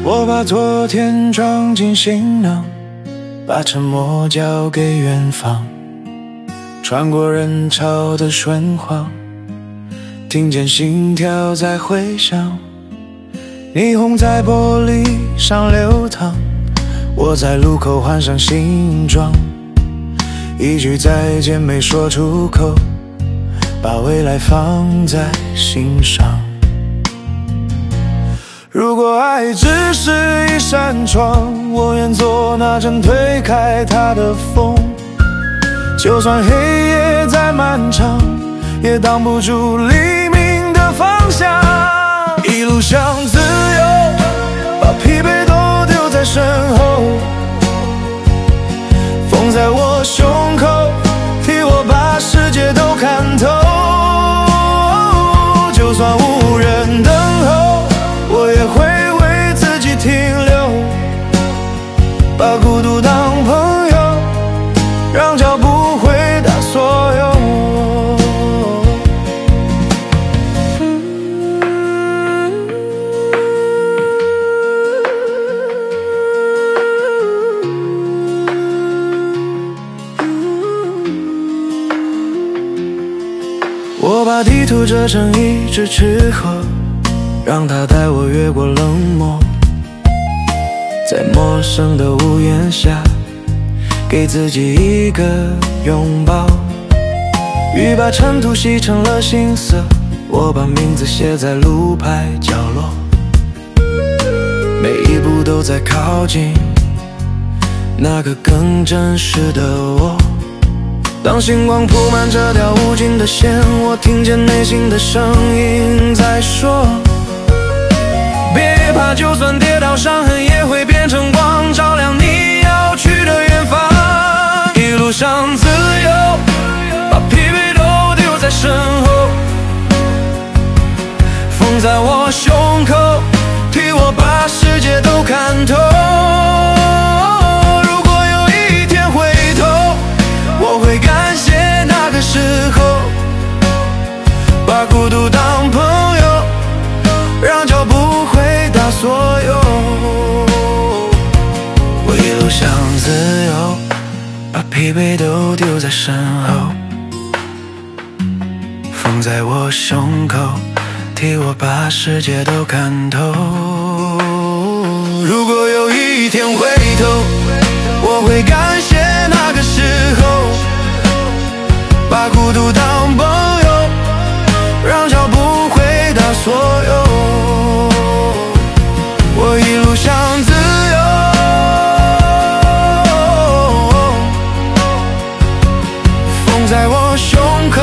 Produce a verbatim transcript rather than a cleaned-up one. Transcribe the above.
我把昨天装进行囊，把沉默交给远方，穿过人潮的瞬晃，听见心跳在回响，霓虹在玻璃上流淌，我在路口换上新装，一句再见没说出口，把未来放在心上。如果爱只是一扇窗，我愿做那阵推开它的风，就算黑夜再漫长，也挡不住黎明的方向。一路向自由，把疲惫都丢在身后，风在我胸口，替我把世界都看透。就算无人等候，我也会为自己停留，把孤独当朋友，让脚步回答所有。我把地图折成一只纸鹤，让它带我越过冷漠，在陌生的屋檐下，给自己一个拥抱。雨把尘土洗成了新色，我把名字写在路牌角落，每一步都在靠近那个更真实的我。当星光铺满这条无尽的线，我听见内心的声音在说，别怕，就算跌倒伤痕也会变成光，照亮你要去的远方。一路上自由，把疲惫都丢在身后，风在我胸口，替我把世界都看透。如果有一天回头，我会感谢那个时候，把孤独当朋友，让脚步回答所有。我一路向自由，把疲惫都丢在身后，风在我胸口，替我把世界都看透。如果有一天回头，我会感谢那个时候，把孤独当朋友，让脚步回答所有。我一路向自由，风在我胸口，